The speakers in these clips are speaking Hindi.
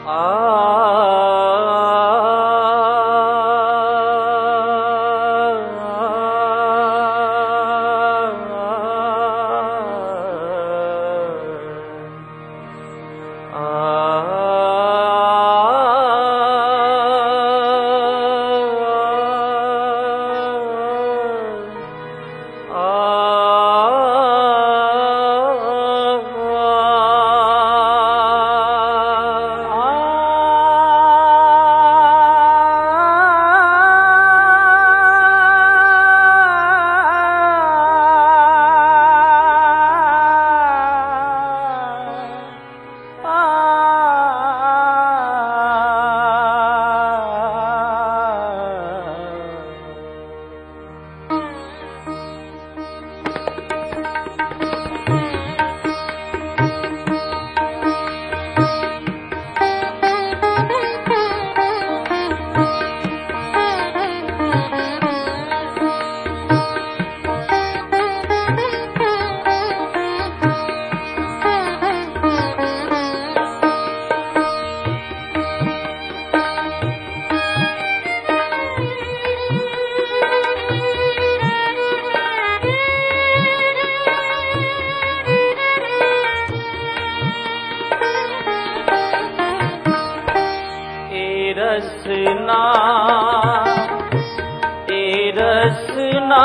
रसना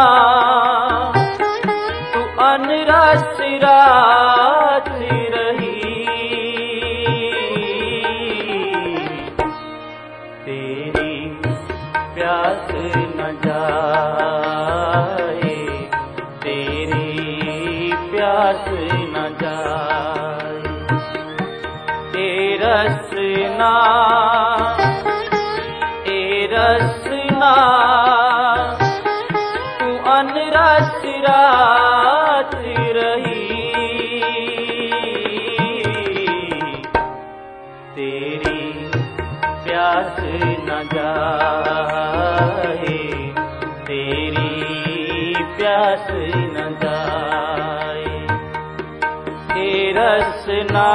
तू अनरस रात रही, तेरी प्यास न जाए, तेरी प्यास न जाए। ए रसना तू अनरस रात रही, तेरी प्यास न जाए, तेरी प्यास न जाए। ए रसना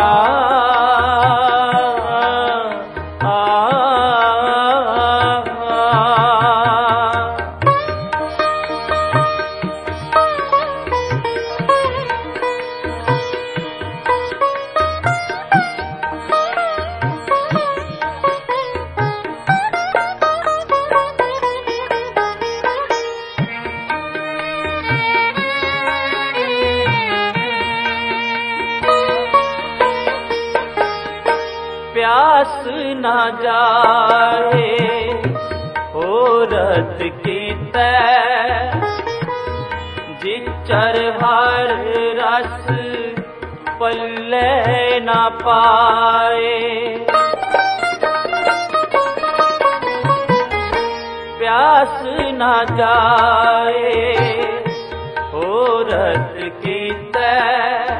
प्यास न जाए औरत की तय, जिचर हर रस पल्ले न पाए। प्यास न जाए औरत की तय,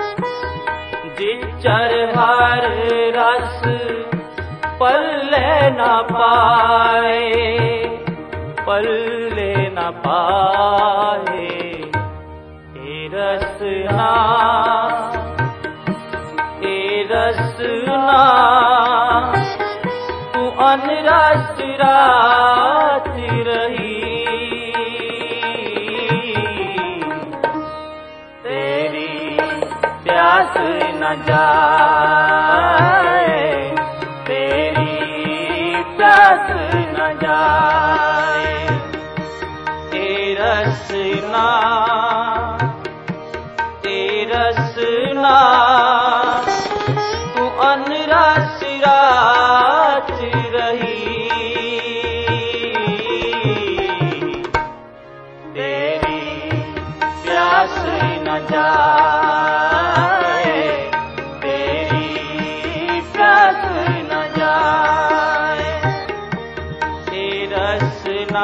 जिचर हर रस पल्ले न पाए, पल्ले न पाए। ए रसना तू अनरस रात रही, तेरी प्यास न जाए, तेरी प्यास न जाए। ए रसना तू अनरस रात रही, तेरी प्यास न जाए, तेरी प्यास न जाए। ए रसना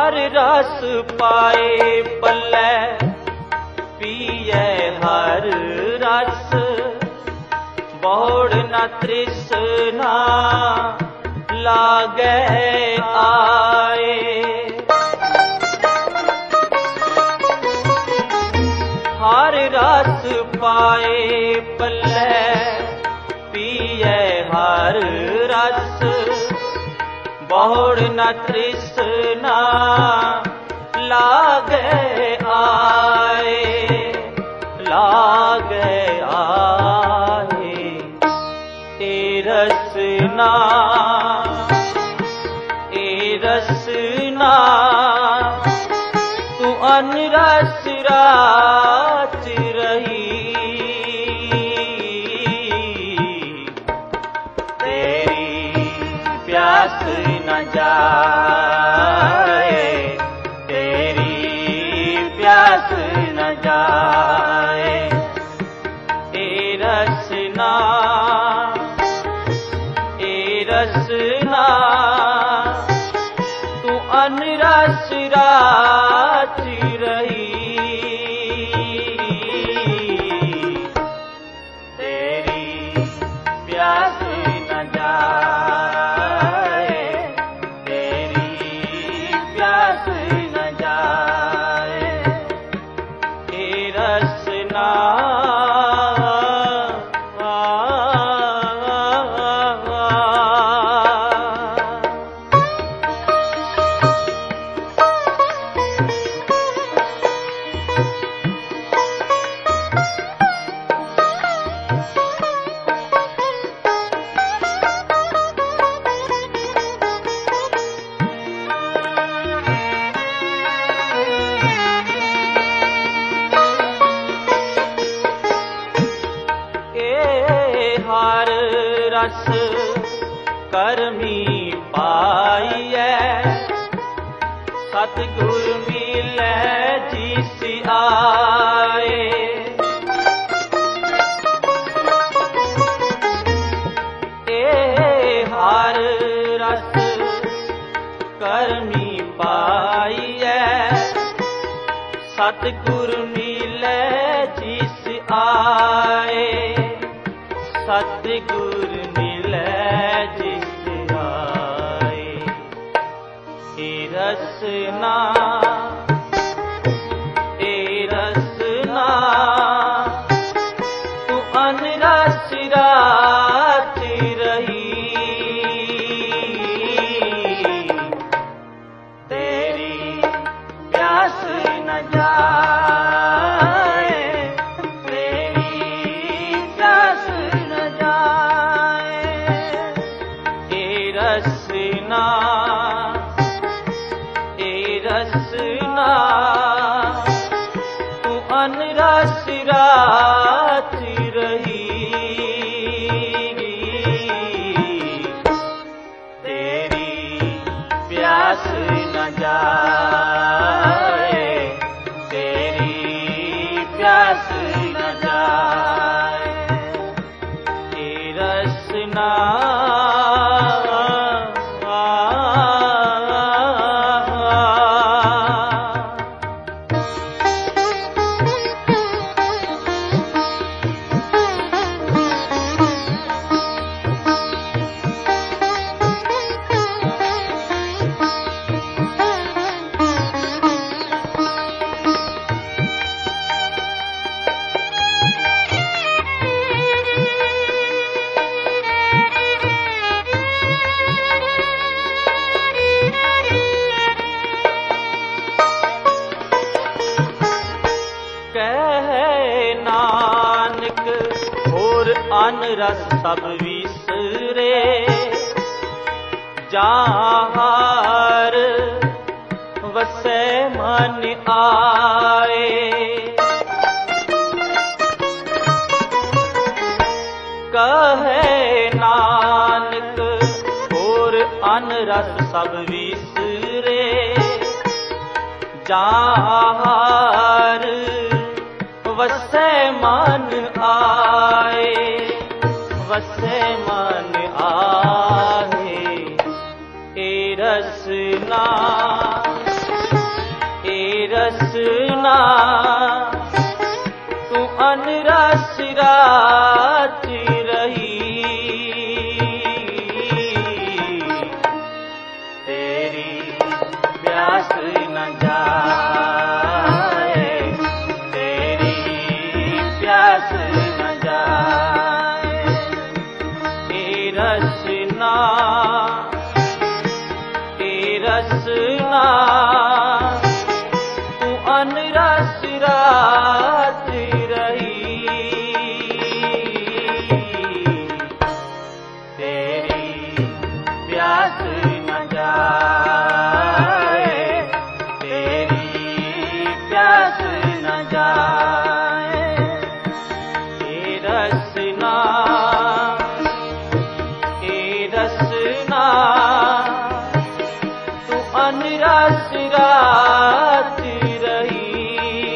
हर रस पाए पल्ले पिए हर रस बहुड़ न तृष्णा लागे आए। हर रस पाए पल्ले पिए हर रस बहुड़ न तृष्णा लागे आए। लागे आए ए रसना तू अनरस राच रही। तेरी प्यास न जाए, तेरी प्यास न जाए। ए रसना तू अनरस राच रही। तेरी प्यास न जाए, तेरी प्यास न जाए। ए रसना हर रस करमी पाइए सतगुर मिले जिस आए। ए हर रस करमी पाइए सतगुर मिले जिस आए। सतगुर मिले जिस आए। ए रसना तू अनरस राच रही। तेरी प्यास न जाए, तेरी प्यास न जाए। ए रसना तू अनरस राच रही। तेरी प्यास न जाए, तेरी प्यास न जाए। ए रसना अनरस सब विसरे जहाँ वसे मन आए। कहे नानक और अनरस सब विसरे जहाँ वसे मन आए। वसे मन आए ए रसना रसना तू अनरस रात रही, तेरी प्यास न जाए, तेरी प्यास न जाए। ए रसना तू अनरस रात रही, तेरी प्यास न जाए, तेरी प्यास न जाए। ए रसना अनरस रात रही,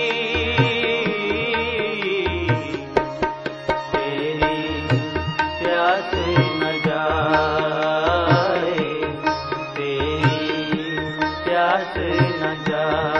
तेरी प्यास न जाए, तेरी प्यास न जाए।